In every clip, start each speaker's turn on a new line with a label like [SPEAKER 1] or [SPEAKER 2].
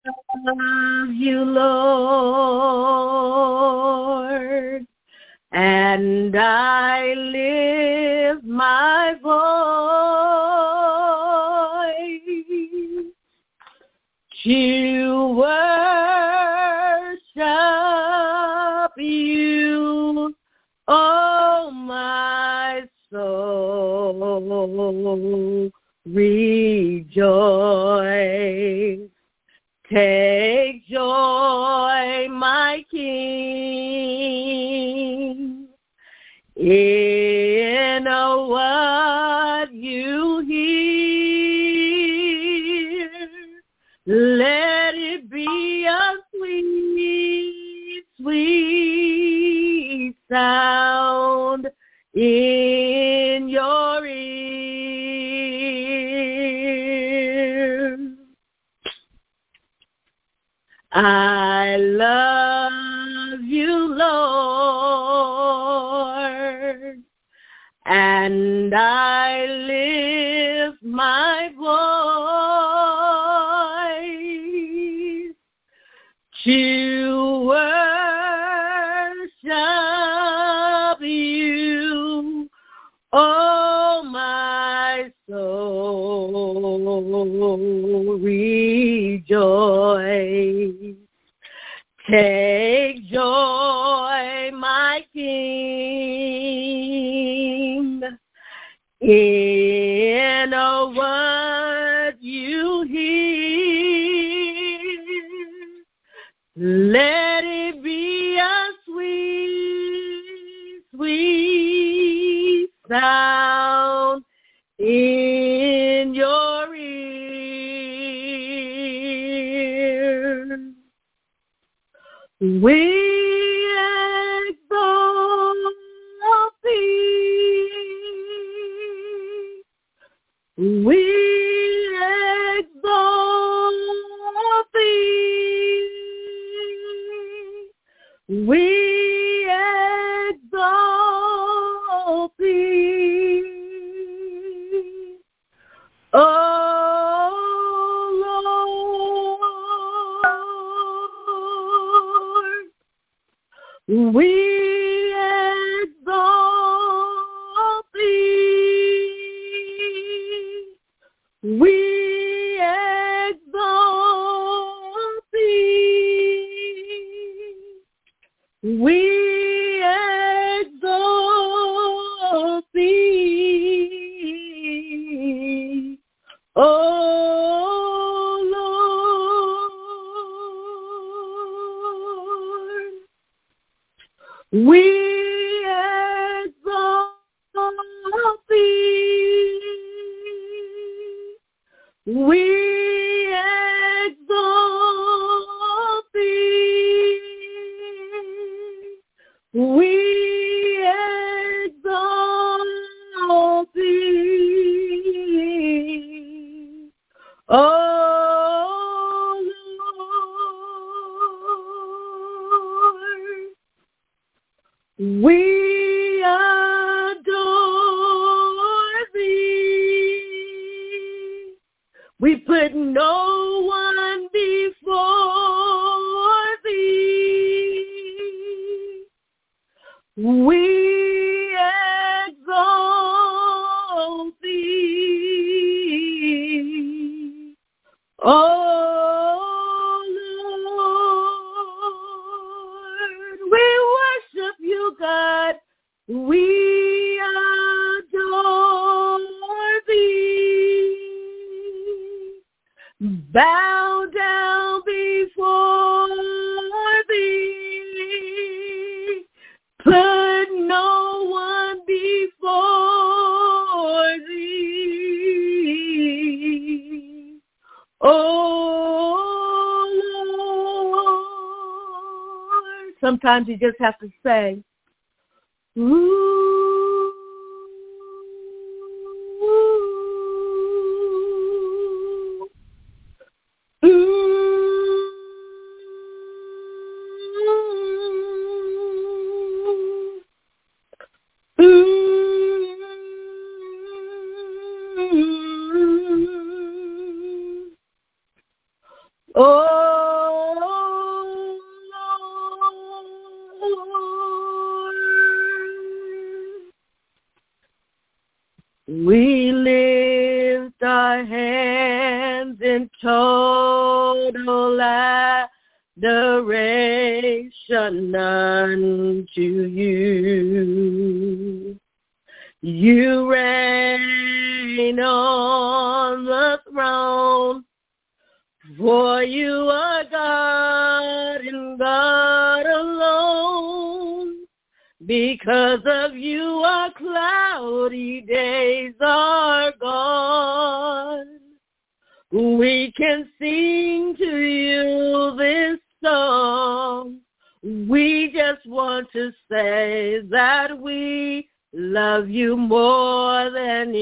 [SPEAKER 1] love you, Lord, and I lift my voice to worship you, oh my soul, rejoice. Take joy, my King, in what you hear. Let it be a sweet, sweet sound in your ear. I love you, Lord, and I lift my voice to worship you, oh my soul, rejoice. Take joy, my King, in what you hear. Let it be a sweet, sweet sound in your ear. We exalt thee. We exalt thee. We exalt thee. Oh Lord, we exalt thee. We exalt thee. We exalt thee. Oh Lord, we exalt thee. We exalt thee. We exalt thee. Oh Lord, we adore thee. We put no one before thee. We exalt thee. Oh Lord, we worship you, God. We adore thee. Bow down before thee. Put no one before thee. Oh Lord. Sometimes you just have to say, ooh. Ooh. Ooh. Oh unto you. You reign on the throne, for you are God and God alone. Because of you our cloudy days are gone. We can sing to you this song. We just want to say that we love you more than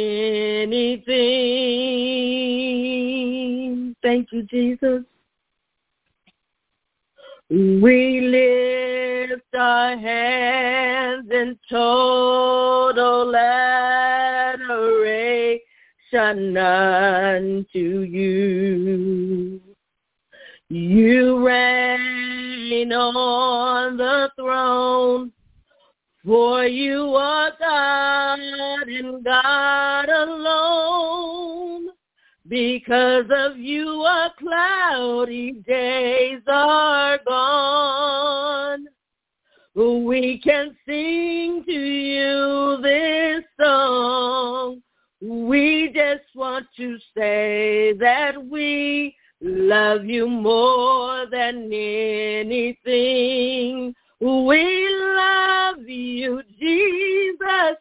[SPEAKER 1] anything. Thank you, Jesus. We lift our hands in total adoration unto you. You reign on the throne, for you are God and God alone. Because of you our cloudy days are gone. We can sing to you this song. We just want to say that we love you more than anything. We love you, Jesus.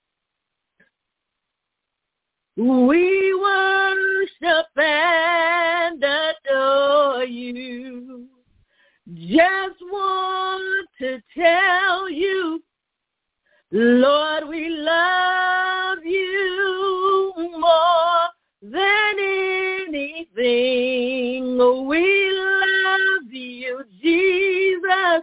[SPEAKER 1] We worship and adore you. Just want to tell you, Lord, we love you more than anything. We love you, Jesus.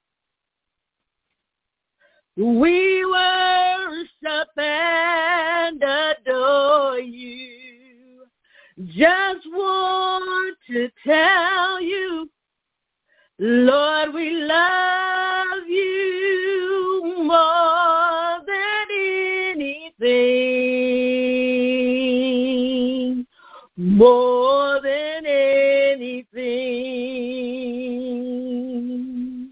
[SPEAKER 1] We worship and adore you. Just want to tell you, Lord, we love you more than anything. More than anything.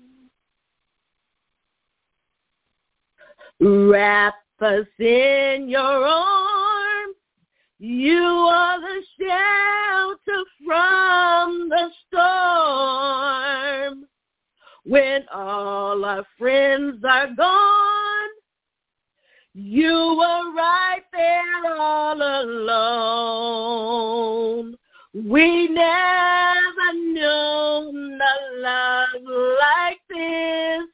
[SPEAKER 1] Wrap us in your arms. You are the shelter from the storm. When all our friends are gone, you were right there all alone. We never known a love like this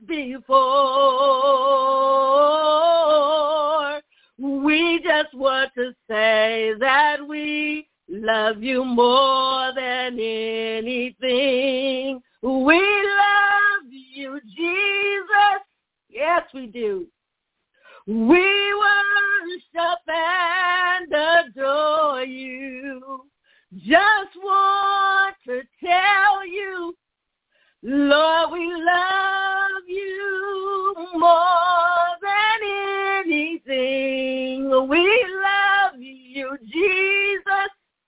[SPEAKER 1] before. We just want to say that we love you more than anything. We love you, Jesus. Yes, we do. We worship and adore you. Just want to tell you, Lord, we love you more than anything. We love you, Jesus.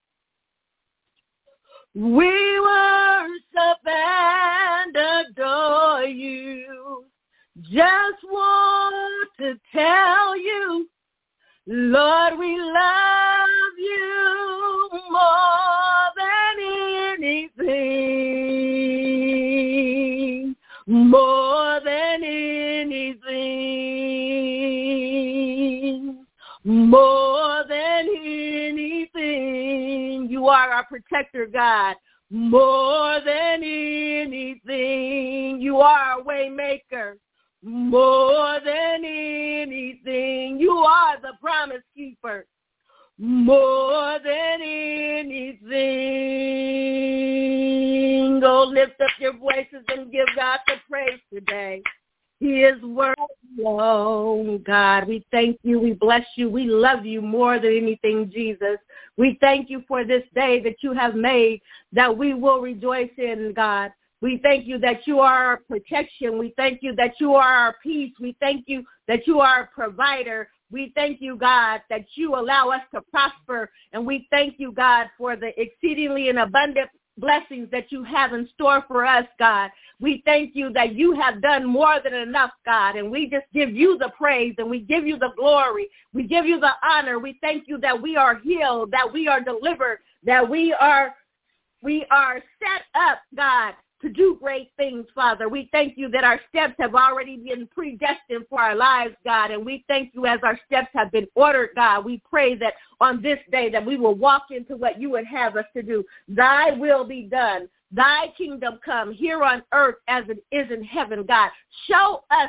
[SPEAKER 1] We worship and adore you. Just want to tell you, Lord, we love you more than anything. More than anything. More than anything. You are our protector, God. More than anything. You are our way maker. More than anything, you are the promise keeper. More than anything, go lift up your voices and give God the praise today. He is worthy. Oh, God, we thank you. We bless you. We love you more than anything, Jesus. We thank you for this day that you have made, that we will rejoice in, God. We thank you that you are our protection. We thank you that you are our peace. We thank you that you are our provider. We thank you, God, that you allow us to prosper. And we thank you, God, for the exceedingly and abundant blessings that you have in store for us, God. We thank you that you have done more than enough, God, and we just give you the praise and we give you the glory. We give you the honor. We thank you that we are healed, that we are delivered, that we are set up, God, to do great things, Father. We thank you that our steps have already been predestined for our lives, God, and we thank you as our steps have been ordered, God. We pray that on this day that we will walk into what you would have us to do. Thy will be done. Thy kingdom come here on earth as it is in heaven, God. Show us,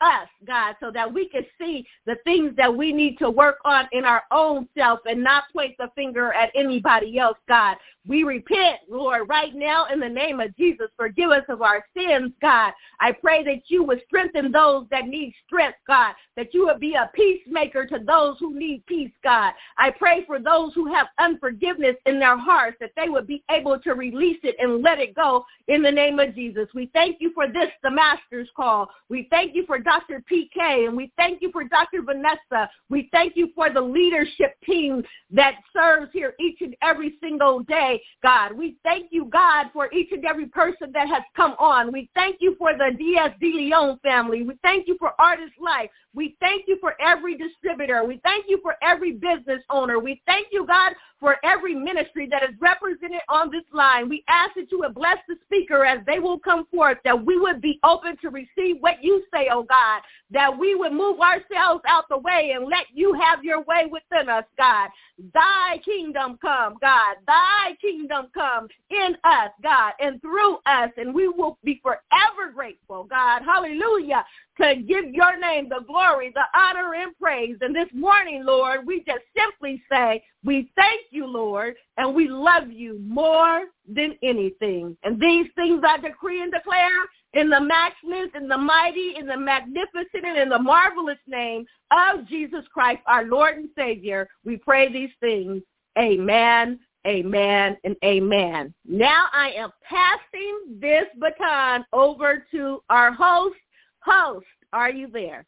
[SPEAKER 1] God, so that we can see the things that we need to work on in our own self and not point the finger at anybody else, God. We repent, Lord, right now in the name of Jesus. Forgive us of our sins, God. I pray that you would strengthen those that need strength, God, that you would be a peacemaker to those who need peace, God. I pray for those who have unforgiveness in their hearts, that they would be able to release it and let it go in the name of Jesus. We thank you for this, the Master's Call. We thank you for Dr. PK, and we thank you for Dr. Vanessa. We thank you for the leadership team that serves here each and every single day, God. We thank you, God, for each and every person that has come on. We thank you for the D.S. De Leon family. We thank you for Artist Life. We thank you for every distributor. We thank you for every business owner. We thank you, God, for every ministry that is represented on this line. We ask that you would bless the speaker as they will come forth, that we would be open to receive what you say, oh God, that we would move ourselves out the way and let you have your way within us, God. Thy kingdom come, God. Thy kingdom come in us, God, and through us, and we will be forever grateful, God. Hallelujah. To give your name the glory, the honor, and praise. And this morning, Lord, we just simply say, we thank you, Lord, and we love you more than anything. And these things I decree and declare in the matchless, in the mighty, in the magnificent, and in the marvelous name of Jesus Christ, our Lord and Savior. We pray these things. Amen, amen, and amen. Now I am passing this baton over to our host. Host, are you there?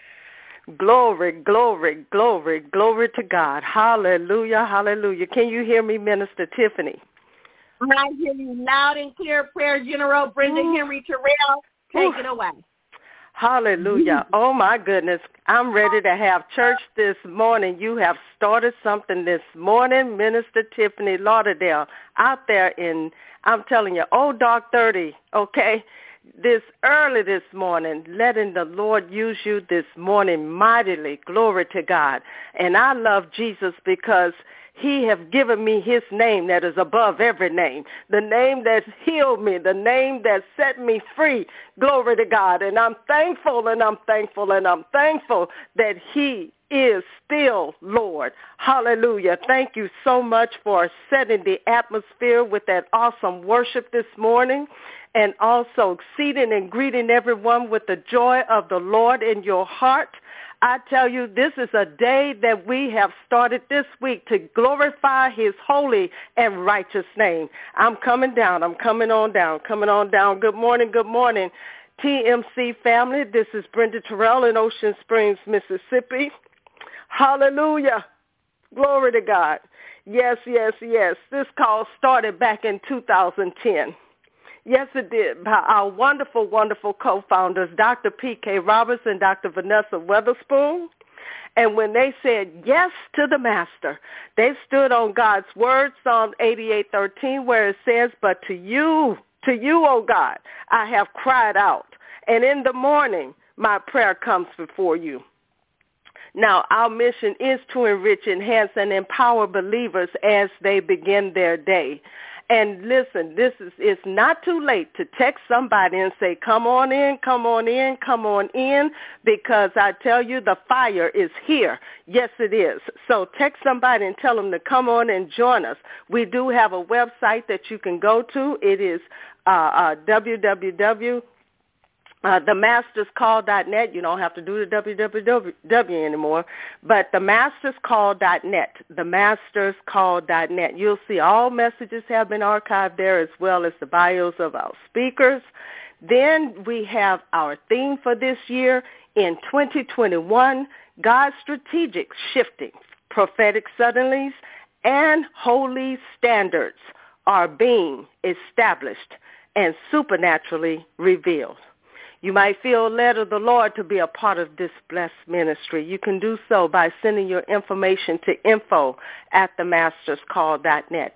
[SPEAKER 2] Glory, glory, glory, glory to God. Hallelujah, hallelujah. Can you hear me, Minister Tiffany?
[SPEAKER 1] I hear you loud and clear. Prayer General Brenda Henry Terrell, take it away.
[SPEAKER 2] Hallelujah. Oh, my goodness. I'm ready to have church this morning. You have started something this morning, Minister Tiffany Lauderdale, out there in, I'm telling you, old dark 30, okay? This early this morning, letting the Lord use you this morning mightily. Glory to God. And I love Jesus because he have given me his name that is above every name, the name that healed me, the name that set me free. Glory to God. And I'm thankful and I'm thankful and I'm thankful that he is still Lord. Hallelujah. Thank you so much for setting the atmosphere with that awesome worship this morning, and also seating and greeting everyone with the joy of the Lord in your heart. I tell you, this is a day that we have started this week to glorify his holy and righteous name. I'm coming down. I'm coming on down. Good morning, TMC family. This is Brenda Terrell in Ocean Springs, Mississippi. Hallelujah. Glory to God. Yes. This call started back in 2010. Yes, it did, by our wonderful, wonderful co-founders, Dr. P.K. Roberts and Dr. Vanessa Weatherspoon. And when they said yes to the Master, they stood on God's word, Psalm 88:13, where it says, but to you, O God, I have cried out. And in the morning, my prayer comes before you. Now, our mission is to enrich, enhance, and empower believers as they begin their day. And listen, it's not too late to text somebody and say, come on in, because I tell you the fire is here. Yes, it is. So text somebody and tell them to come on and join us. We do have a website that you can go to. It is themasterscall.net. You don't have to do the www anymore, but themasterscall.net, themasterscall.net. You'll see all messages have been archived there, as well as the bios of our speakers. Then we have our theme for this year in 2021, God's strategic shifting, prophetic suddenlies, and holy standards. are being established and supernaturally revealed. You might feel led of the Lord to be a part of this blessed ministry. You can do so by sending your information to info@themasterscall.net.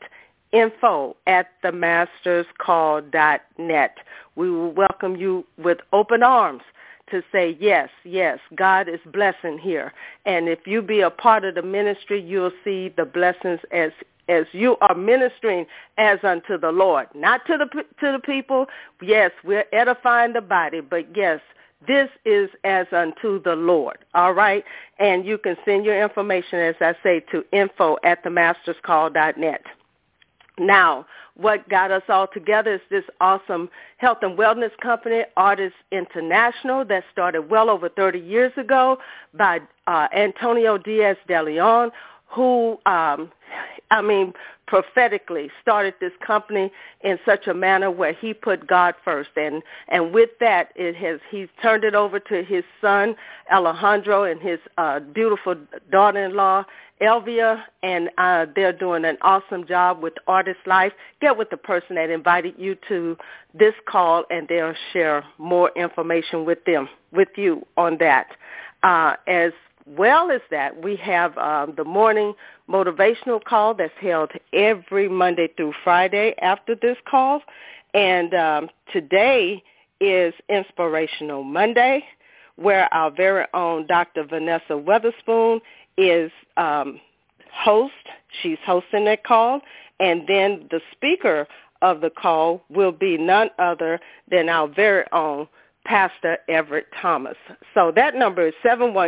[SPEAKER 2] info@themasterscall.net. We will welcome you with open arms to say, yes, God is blessing here. And if you be a part of the ministry, you'll see the blessings as you are ministering as unto the Lord, not to the people. Yes, we're edifying the body, but yes, this is as unto the Lord, all right? And you can send your information, as I say, to info@themasterscall.net. Now, what got us all together is this awesome health and wellness company, Artists International, that started well over 30 years ago by Antonio Diaz de Leon, who, prophetically started this company in such a manner where he put God first. And with that, he's turned it over to his son, Alejandro, and his beautiful daughter-in-law, Elvia, and they're doing an awesome job with Artist Life. Get with the person that invited you to this call, and they'll share more information with you on that. As well as that, we have the morning motivational call that's held every Monday through Friday after this call. And today is Inspirational Monday, where our very own Dr. Vanessa Weatherspoon is host. She's hosting that call. And then the speaker of the call will be none other than our very own Pastor Everett Thomas. So that number is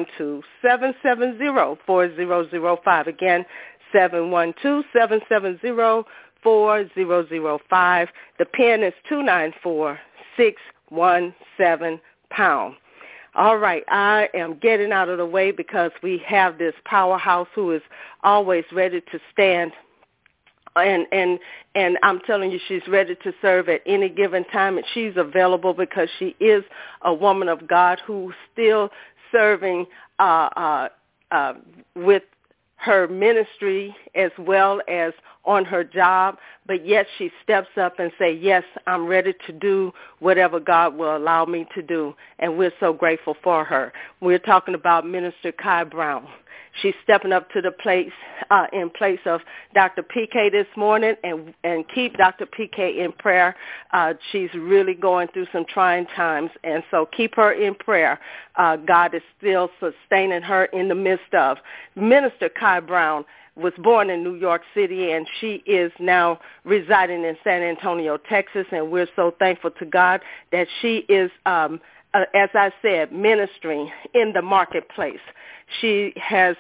[SPEAKER 2] 712-770-4005. Again, 712-770-4005. The PIN is 294617#. All right, I am getting out of the way because we have this powerhouse who is always ready to stand. And I'm telling you, she's ready to serve at any given time, and she's available because she is a woman of God who's still serving with her ministry as well as on her job, but yet she steps up and say, yes, I'm ready to do whatever God will allow me to do, and we're so grateful for her. We're talking about Minister Kai Brown. She's stepping up to the place in place of Dr. PK this morning, and keep Dr. PK in prayer. She's really going through some trying times, and so keep her in prayer. God is still sustaining her in the midst of. Minister Kai Brown was born in New York City, and she is now residing in San Antonio, Texas, and we're so thankful to God that she is, as I said, ministering in the marketplace. She has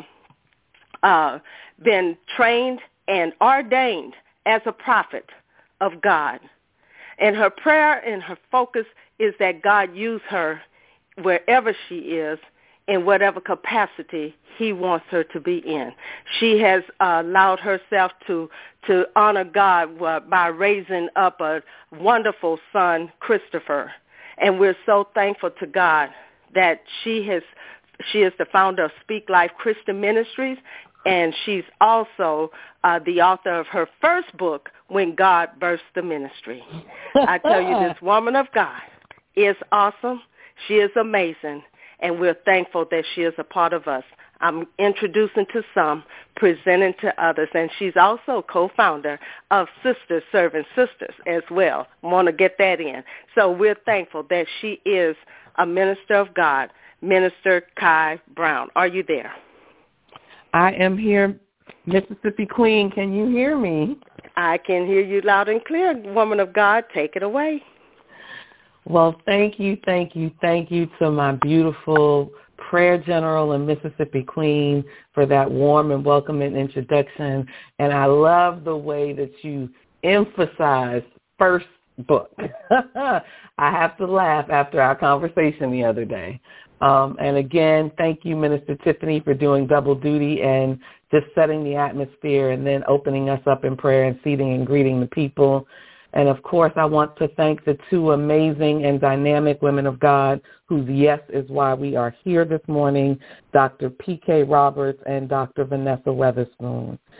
[SPEAKER 2] been trained and ordained as a prophet of God. And her prayer and her focus is that God use her wherever she is, in whatever capacity he wants her to be in. She has allowed herself to honor God by raising up a wonderful son, Christopher. And we're so thankful to God that she is the founder of Speak Life Christian Ministries, and she's also the author of her first book, When God Births the Ministry. I tell you, this woman of God is awesome. She is amazing, and we're thankful that she is a part of us. I'm introducing to some, presenting to others, and she's also co-founder of Sisters Serving Sisters as well. I want to get that in. So we're thankful that she is a minister of God, Minister Kai Brown. Are you there?
[SPEAKER 3] I am here, Mississippi Queen. Can you hear me?
[SPEAKER 2] I can hear you loud and clear, woman of God. Take it away.
[SPEAKER 3] Well, thank you to my beautiful prayer general and Mississippi Queen for that warm and welcoming introduction. And I love the way that you emphasize first book. I have to laugh after our conversation the other day. And again, thank you, Minister Tiffany, for doing double duty and just setting the atmosphere and then opening us up in prayer and seating and greeting the people. And, of course, I want to thank the two amazing and dynamic women of God whose yes is why we are here this morning, Dr. P.K. Roberts and Dr. Vanessa Weatherspoon.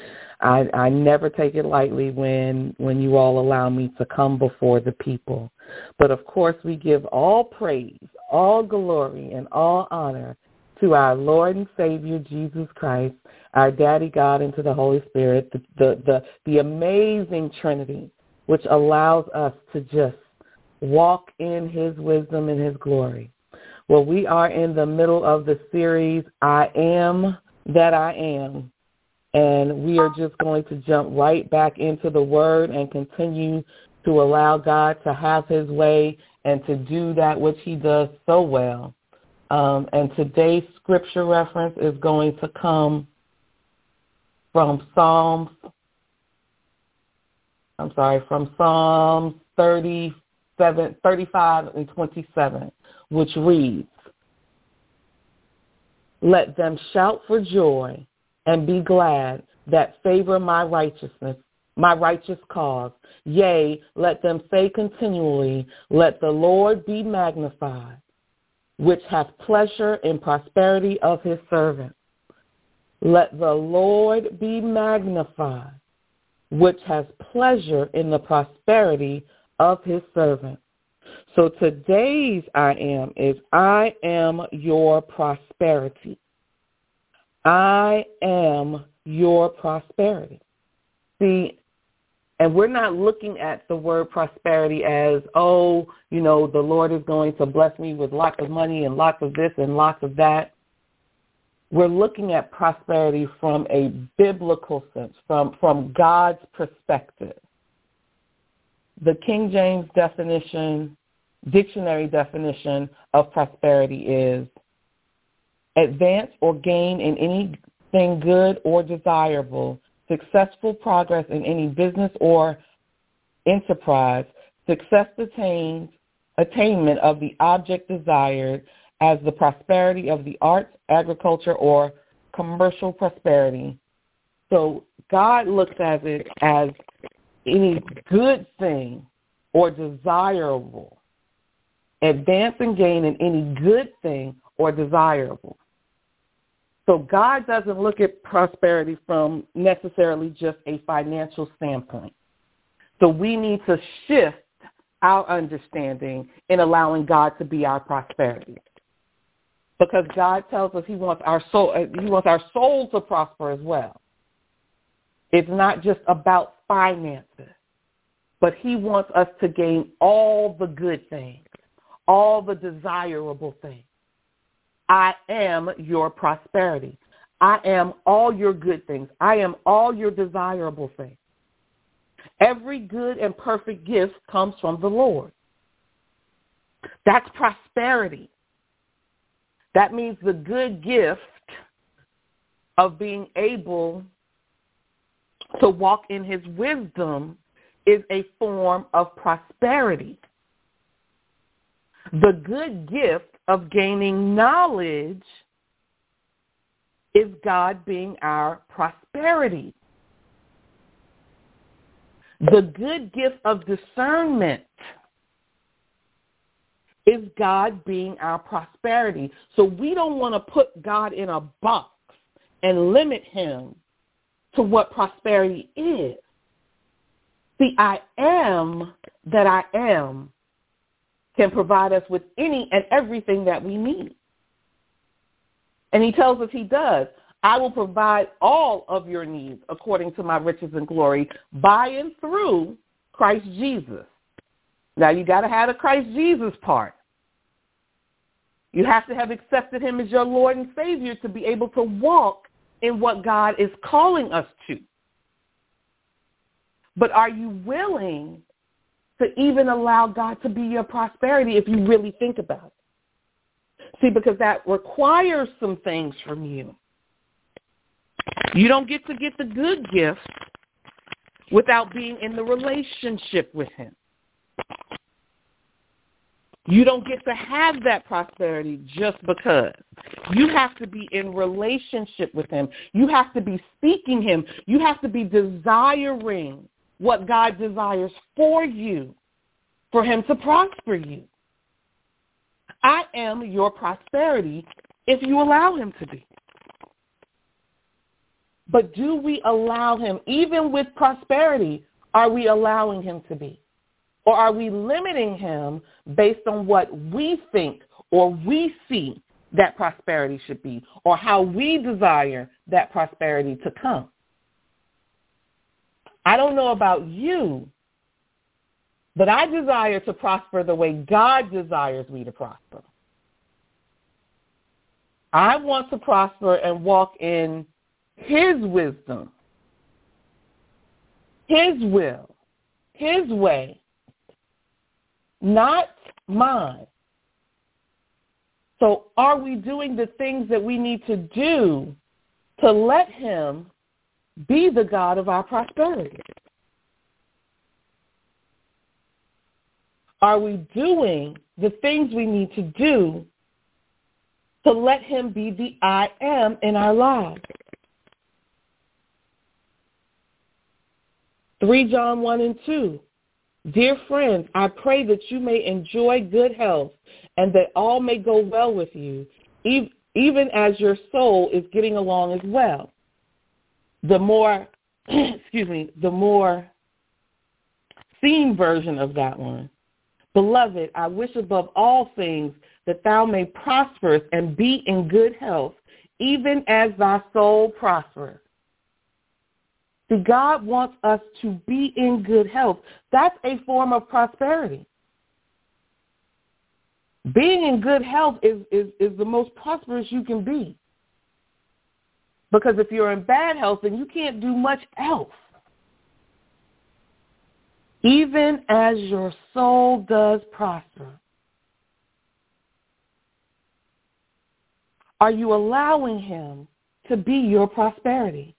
[SPEAKER 3] I never take it lightly when you all allow me to come before the people. But, of course, we give all praise, all glory, and all honor to our Lord and Savior, Jesus Christ, our Daddy God, and to the Holy Spirit, the amazing Trinity, which allows us to just walk in his wisdom and his glory. Well, we are in the middle of the series, I Am That I Am. And we are just going to jump right back into the Word and continue to allow God to have his way and to do that which he does so well. And today's scripture reference is going to come from Psalms 35 and 27, which reads, "Let them shout for joy and be glad that favor my righteousness, my righteous cause. Yea, let them say continually, let the Lord be magnified, which hath pleasure in prosperity of his servant. Let the Lord be magnified, which has pleasure in the prosperity of his servant." So today's I am is, I am your prosperity. I am your prosperity. See, and we're not looking at the word prosperity as, the Lord is going to bless me with lots of money and lots of this and lots of that. We're looking at prosperity from a biblical sense, from God's perspective. The King James dictionary definition of prosperity is advance or gain in anything good or desirable, successful progress in any business or enterprise, attainment of the object desired, as the prosperity of the arts, agriculture, or commercial prosperity. So God looks at it as any good thing or desirable, advance and gain in any good thing or desirable. So God doesn't look at prosperity from necessarily just a financial standpoint. So we need to shift our understanding in allowing God to be our prosperity. Because God tells us he wants our soul to prosper as well. It's not just about finances, but he wants us to gain all the good things, all the desirable things. I am your prosperity. I am all your good things. I am all your desirable things. Every good and perfect gift comes from the Lord. That's prosperity. That means the good gift of being able to walk in his wisdom is a form of prosperity. The good gift of gaining knowledge is God being our prosperity. The good gift of discernment is God being our prosperity. So we don't want to put God in a box and limit him to what prosperity is. See, I am that I am can provide us with any and everything that we need. And he tells us he does. I will provide all of your needs according to my riches and glory by and through Christ Jesus. Now, you got to have the Christ Jesus part. You have to have accepted him as your Lord and Savior to be able to walk in what God is calling us to. But are you willing to even allow God to be your prosperity if you really think about it? See, because that requires some things from you. You don't get to get the good gifts without being in the relationship with him. You don't get to have that prosperity just because. You have to be in relationship with him. You have to be seeking him. You have to be desiring what God desires for you, for him to prosper you. I am your prosperity if you allow him to be. But do we allow him, even with prosperity, are we allowing him to be? Or are we limiting him based on what we think or we see that prosperity should be, or how we desire that prosperity to come? I don't know about you, but I desire to prosper the way God desires me to prosper. I want to prosper and walk in his wisdom, his will, his way, not mine. So are we doing the things that we need to do to let him be the God of our prosperity? Are we doing the things we need to do to let him be the I am in our lives? 3 John 1 and 2. Dear friends, I pray that you may enjoy good health and that all may go well with you, even as your soul is getting along as well. The more, the more seen version of that one. Beloved, I wish above all things that thou may prosper and be in good health, even as thy soul prospers. See, God wants us to be in good health. That's a form of prosperity. Being in good health is the most prosperous you can be. Because if you're in bad health, then you can't do much else. Even as your soul does prosper. Are you allowing him to be your prosperity?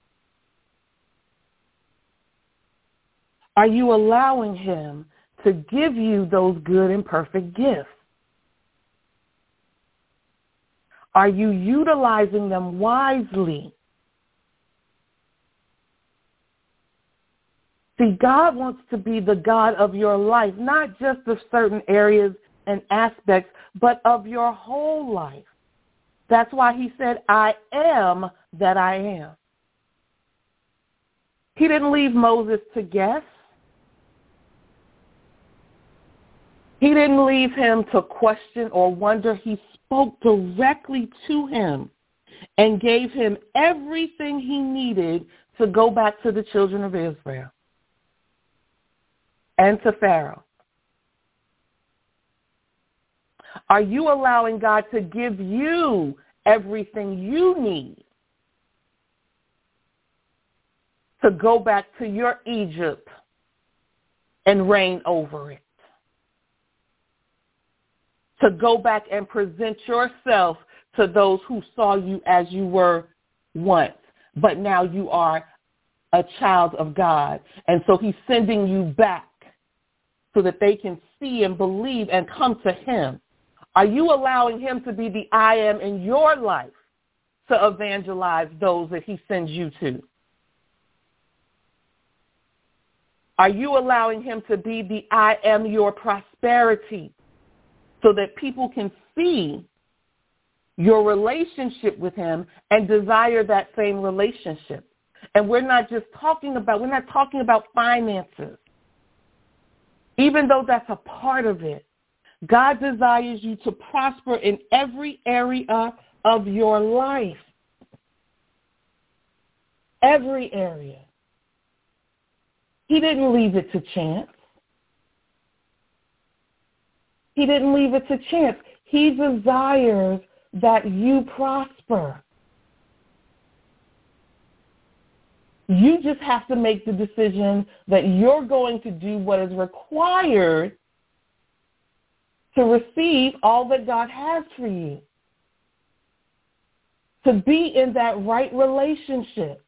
[SPEAKER 3] Are you allowing him to give you those good and perfect gifts? Are you utilizing them wisely? See, God wants to be the God of your life, not just of certain areas and aspects, but of your whole life. That's why he said, I am that I am. He didn't leave Moses to guess. He didn't leave him to question or wonder. He spoke directly to him and gave him everything he needed to go back to the children of Israel and to Pharaoh. Are you allowing God to give you everything you need to go back to your Egypt and reign over it? To go back and present yourself to those who saw you as you were once, but now you are a child of God. And so he's sending you back so that they can see and believe and come to him. Are you allowing him to be the I am in your life to evangelize those that he sends you to? Are you allowing him to be the I am your prosperity so that people can see your relationship with him and desire that same relationship? And we're not talking about finances. Even though that's a part of it, God desires you to prosper in every area of your life. Every area. He didn't leave it to chance. He didn't leave it to chance. He desires that you prosper. You just have to make the decision that you're going to do what is required to receive all that God has for you. To be in that right relationship.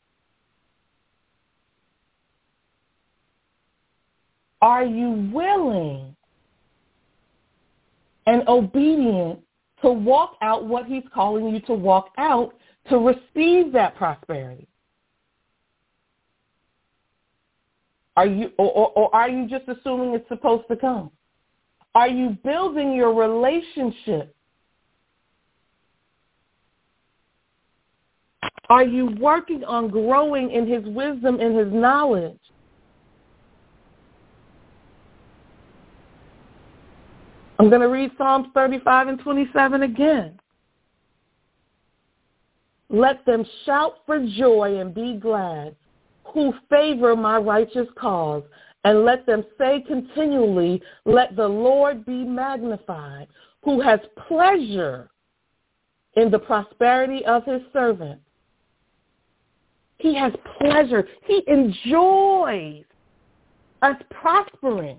[SPEAKER 3] Are you willing and obedient to walk out what he's calling you to walk out to receive that prosperity? Are you, or are you just assuming it's supposed to come? Are you building your relationship Are you working on growing in his wisdom and his knowledge? I'm going to read Psalms 35 and 27 again. Let them shout for joy and be glad, who favor my righteous cause, and let them say continually, let the Lord be magnified, who has pleasure in the prosperity of his servant. He has pleasure. He enjoys us prospering.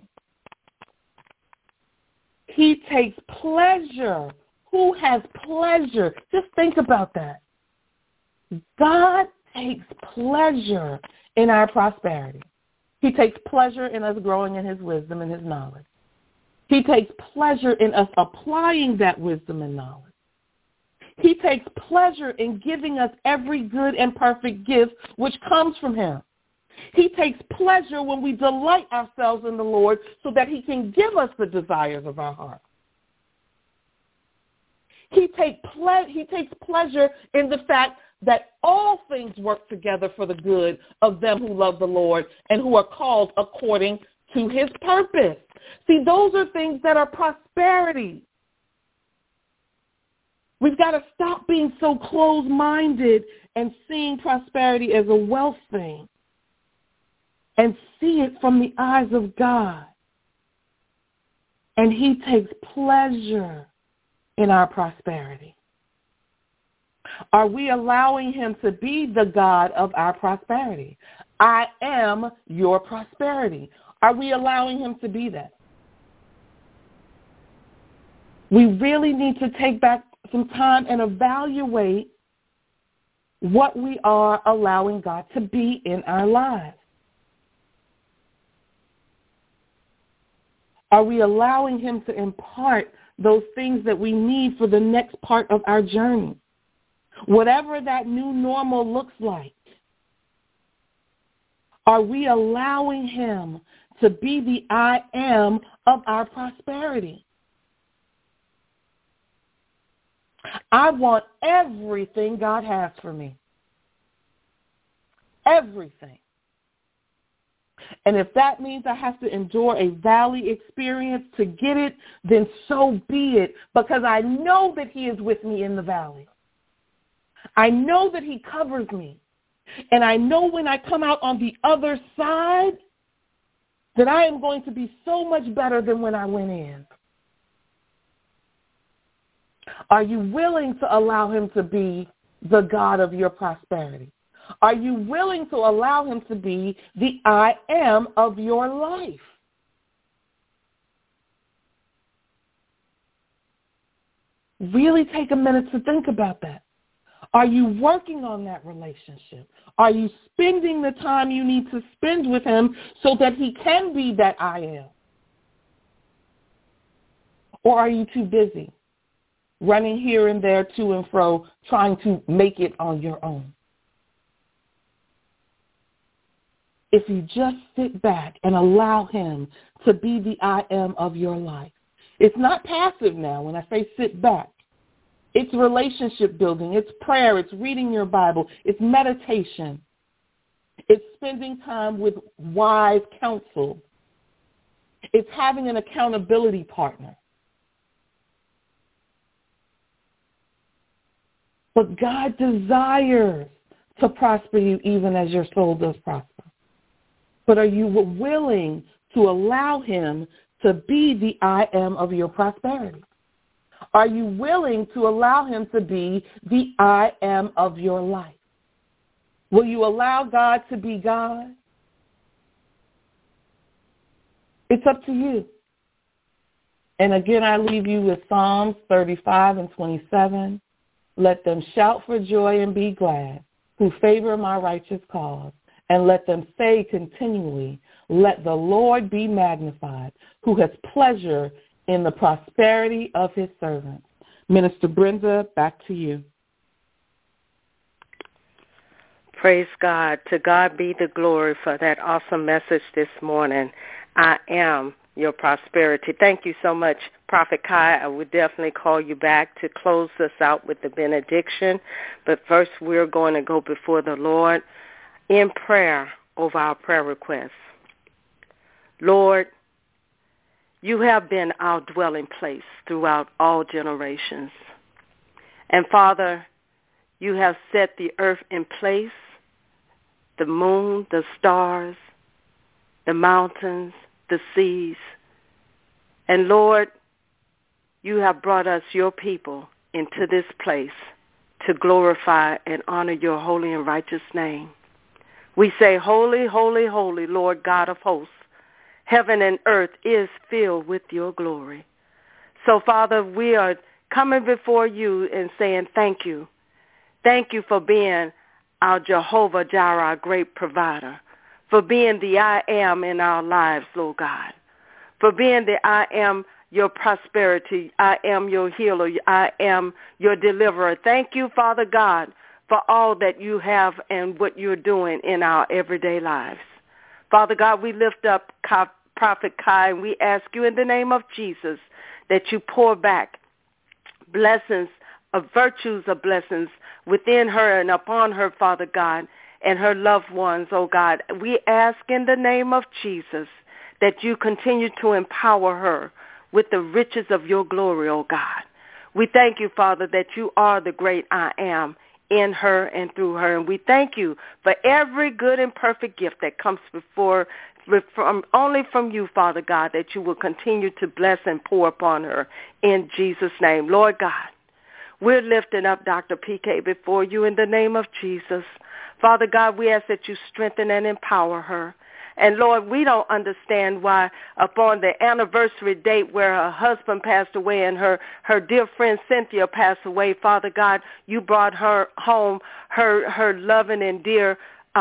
[SPEAKER 3] He takes pleasure. Who has pleasure? Just think about that. God takes pleasure in our prosperity. He takes pleasure in us growing in his wisdom and his knowledge. He takes pleasure in us applying that wisdom and knowledge. He takes pleasure in giving us every good and perfect gift which comes from him. He takes pleasure when we delight ourselves in the Lord so that he can give us the desires of our heart. He takes pleasure in the fact that all things work together for the good of them who love the Lord and who are called according to his purpose. See, those are things that are prosperity. We've got to stop being so closed-minded and seeing prosperity as a wealth thing and see it from the eyes of God. And he takes pleasure in our prosperity. Are we allowing him to be the God of our prosperity? I am your prosperity. Are we allowing him to be that? We really need to take back some time and evaluate what we are allowing God to be in our lives. Are we allowing him to impart those things that we need for the next part of our journey? Whatever that new normal looks like, are we allowing him to be the I am of our prosperity? I want everything God has for me. Everything. And if that means I have to endure a valley experience to get it, then so be it, because I know that he is with me in the valley. I know that he covers me. And I know when I come out on the other side that I am going to be so much better than when I went in. Are you willing to allow him to be the God of your prosperity? Are you willing to allow him to be the I am of your life? Really take a minute to think about that. Are you working on that relationship? Are you spending the time you need to spend with him so that he can be that I am? Or are you too busy running here and there to and fro, trying to make it on your own? If you just sit back and allow him to be the I am of your life. It's not passive now when I say sit back. It's relationship building. It's prayer. It's reading your Bible. It's meditation. It's spending time with wise counsel. It's having an accountability partner. But God desires to prosper you even as your soul does prosper. But are you willing to allow him to be the I am of your prosperity? Are you willing to allow him to be the I am of your life? Will you allow God to be God? It's up to you. And again, I leave you with Psalms 35 and 27. Let them shout for joy and be glad, who favor my righteous cause. And let them say continually, let the Lord be magnified, who has pleasure in the prosperity of his servants. Minister Brenda, back to you.
[SPEAKER 2] Praise God. To God be the glory for that awesome message this morning. I am your prosperity. Thank you so much, Prophet Kai. I would definitely call you back to close us out with the benediction. But first, we're going to go before the Lord in prayer over our prayer requests. Lord, you have been our dwelling place throughout all generations. And Father, you have set the earth in place, the moon, the stars, the mountains, the seas. And Lord, you have brought us, your people, into this place to glorify and honor your holy and righteous name. We say, holy, holy, holy, Lord God of hosts. Heaven and earth is filled with your glory. So, Father, we are coming before you and saying thank you. Thank you for being our Jehovah Jireh, our great provider, for being the I am in our lives, Lord God, for being the I am your prosperity, I am your healer, I am your deliverer. Thank you, Father God, for all that you have and what you're doing in our everyday lives. Father God, we lift up Prophet Kai, and we ask you in the name of Jesus that you pour back blessings of virtues of blessings within her and upon her, Father God, and her loved ones, oh God. We ask in the name of Jesus that you continue to empower her with the riches of your glory, oh God. We thank you, Father, that you are the great I am in her and through her. And we thank you for every good and perfect gift that comes only from you, Father God, that you will continue to bless and pour upon her in Jesus' name. Lord God, we're lifting up Dr. PK before you in the name of Jesus. Father God, we ask that you strengthen and empower her. And Lord, we don't understand why upon the anniversary date where her husband passed away and her dear friend Cynthia passed away, Father God, you brought her home, her loving and dear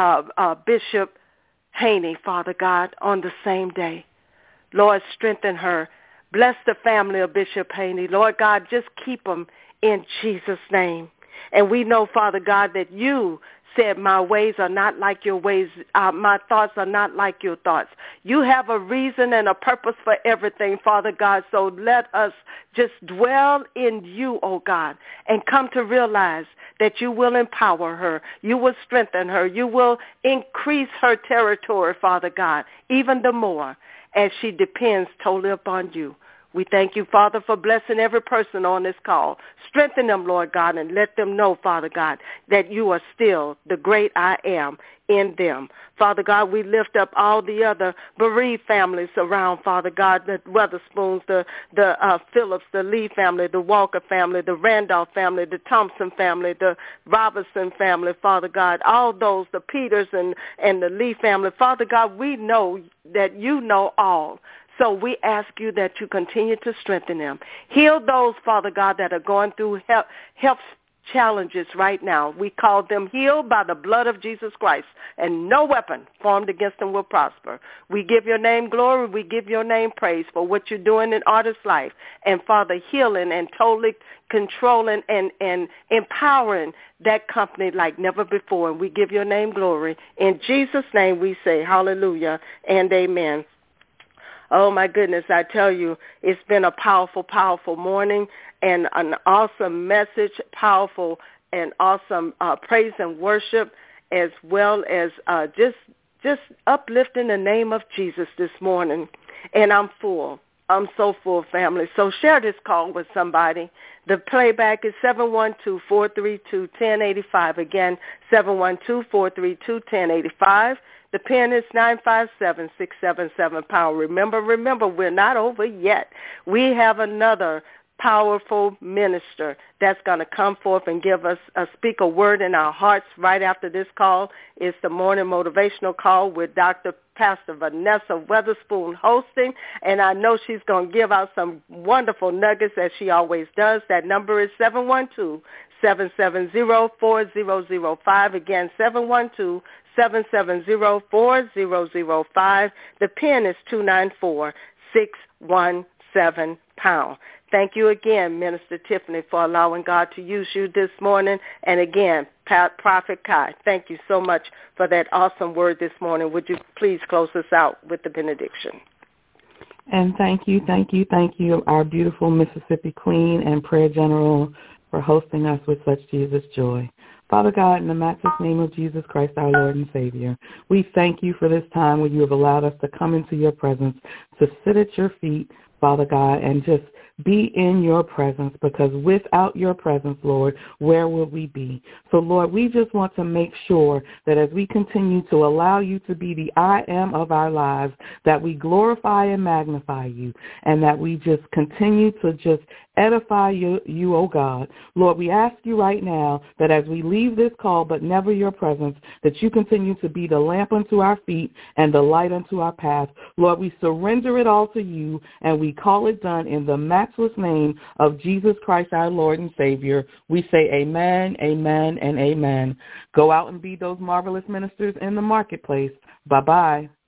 [SPEAKER 2] Bishop Haney, Father God, on the same day. Lord, strengthen her. Bless the family of Bishop Haney. Lord God, just keep them in Jesus' name. And we know, Father God, that you said my ways are not like your ways, my thoughts are not like your thoughts. You have a reason and a purpose for everything, Father God, so let us just dwell in you, oh God, and come to realize that you will empower her, you will strengthen her, you will increase her territory, Father God, even the more as she depends totally upon you. We thank you, Father, for blessing every person on this call. Strengthen them, Lord God, and let them know, Father God, that you are still the great I am in them. Father God, we lift up all the other bereaved families around, Father God, the Weatherspoons, the Phillips, the Lee family, the Walker family, the Randolph family, the Thompson family, the Robertson family, Father God, all those, the Peters and the Lee family. Father God, we know that you know all. So we ask you that you continue to strengthen them. Heal those, Father God, that are going through health challenges right now. We call them healed by the blood of Jesus Christ, and no weapon formed against them will prosper. We give your name glory. We give your name praise for what you're doing in Artist's life. And, Father, healing and totally controlling and empowering that company like never before. And we give your name glory. In Jesus' name we say hallelujah and amen. Oh, my goodness, I tell you, it's been a powerful, powerful morning and an awesome message, powerful and awesome praise and worship, as well as just uplifting the name of Jesus this morning. And I'm full. I'm so full, family. So share this call with somebody. The playback is 712-432-1085. Again, 712-432-1085. The pin is 957-677-POWER. Remember, we're not over yet. We have another powerful minister that's going to come forth and speak a word in our hearts right after this call. It's the morning motivational call with Pastor Vanessa Weatherspoon hosting, and I know she's going to give out some wonderful nuggets as she always does. That number is 712-770-4005. Again, 712-770-4005. The pin is 294-617-POUND. Thank you again, Minister Tiffany, for allowing God to use you this morning. And again, Prophet Kai, thank you so much for that awesome word this morning. Would you please close us out with the benediction?
[SPEAKER 3] And thank you, our beautiful Mississippi Queen and Prayer General, for hosting us with such Jesus joy. Father God, in the matchless name of Jesus Christ, our Lord and Savior, we thank you for this time where you have allowed us to come into your presence, to sit at your feet, Father God, and just be in your presence, because without your presence, Lord, where will we be? So, Lord, we just want to make sure that as we continue to allow you to be the I am of our lives, that we glorify and magnify you, and that we just continue to just edify you, oh God. Lord, we ask you right now that as we leave this call, but never your presence, that you continue to be the lamp unto our feet and the light unto our path. Lord, we surrender it all to you, and we call it done in the matchless name of Jesus Christ, our Lord and Savior. We say amen, amen, and amen. Go out and be those marvelous ministers in the marketplace. Bye-bye.